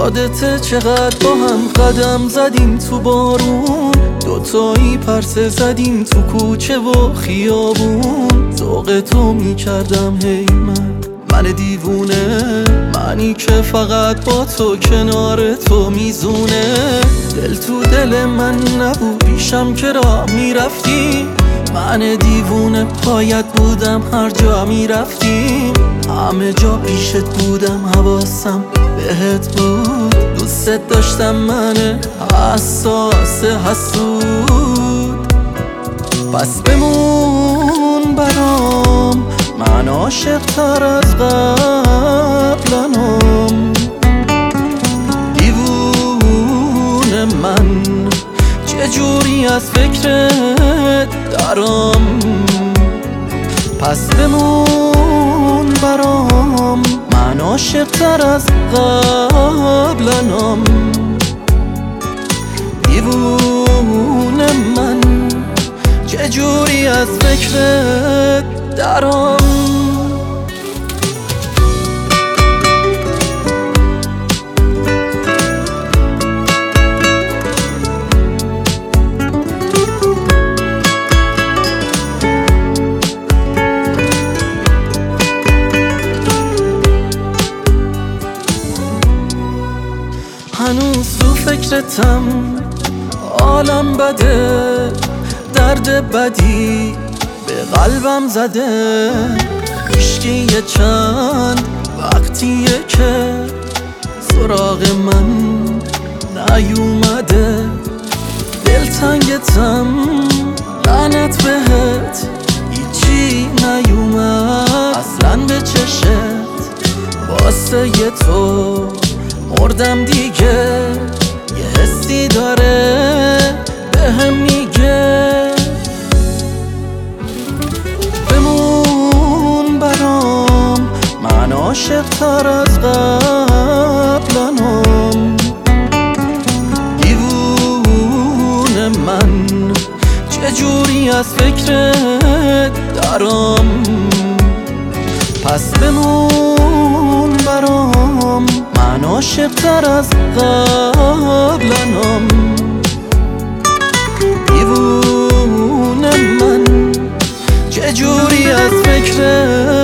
یادته چقدر با هم قدم زدیم تو بارون، دوتایی پرسه زدیم تو کوچه و خیابون. ذوق تو میکردم هی من دیوونه، منی که فقط با تو کنار تو میزونه. دل تو دل من نبود پیشم که راه میرفتی، من دیوونه پایت بودم هر جا میرفتیم. همه جا پیشت بودم حواسم بهت بود، دوست داشتم من حساس حسود. پس بمون برام، من عاشق تر از قبلنم. دیوونه من چجوری از فکرت درام. پس بمون برام، من عاشق تر از قبلنم. دیوونه من چجوری از فکرت درام. هنوز تو فکرتم، عالم بده، درد بدی به قلبم زده. هیچکی چند وقتیه که سراغ من نیومده. دلتنگتم لعنت بهت، هیچی نیومد اصلا به چشت. واسه تو مردم دیگه، یه حسی داره بهم میگه. بمون برام، من عاشق تر از قبلنم. دیوونه من چجوری از فکرت درام. پس بمون برام، من عاشق تر از قبلنم. دیوونه من چجوری از فکرت